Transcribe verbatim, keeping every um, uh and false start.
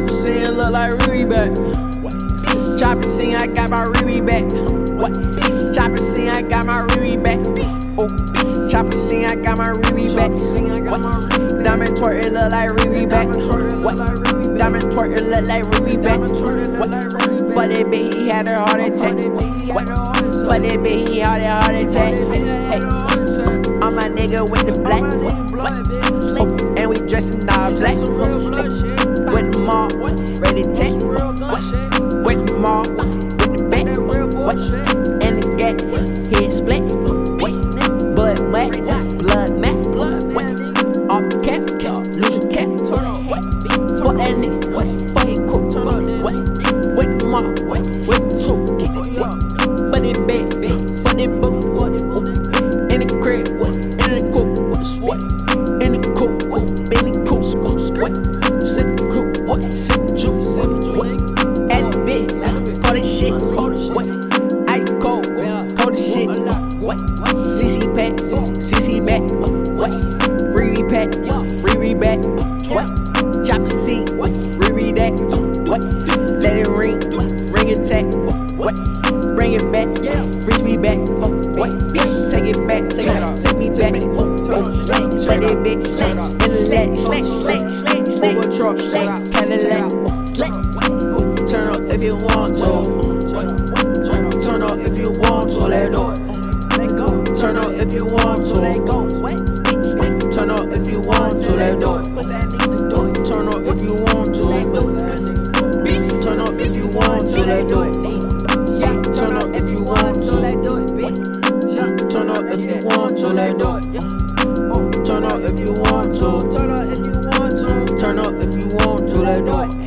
Chopper scene look like Riri back. Chopper scene, I got my Riri back. Chopper scene, I got my Riri back. Oh, Chopper scene, I got my Riri back. Diamond twerk, it look like Riri back. Diamond twerk, it look like Riri back. For that bitch, he had a heart attack. For that bitch, he had a heart attack. Hey, I'm my nigga with the black. Oh, and we dressin' all black. With the mall, ready to tech. With the mall, with the back. And the gat, head split. Blood wet, blood mat. Off the cap, lose your cap. Fuck that nigga, fuck his cook. With the mall, with the two. For that bed, for that book. In the crib, in the coop. In the coop, in the coop. Sit the coop, sit the juice. At the bed, call this shit. Ice cold, cold as shit. C C pack, C C back. Riri pack, Riri back. Chopper seat, Riri that. Let it ring, ring attack. Bring it back, reach me back. Take it back, take me back. Slay that bitch, slay in the leg, slay, slay, slay, slay. Over truck, slay, Cadillac, slay. Turn up if you want to. Turn up if you want to, let go. Turn up if you want to, let go. Turn up if you want to, let go. Turn up if you want to, let go. Turn up if you want to, let go. Turn up if you want to, let do it, bitch. Turn up if you want to, let do it. Turn up if you want to. Turn up if you want to. Turn up if you want to, let do it.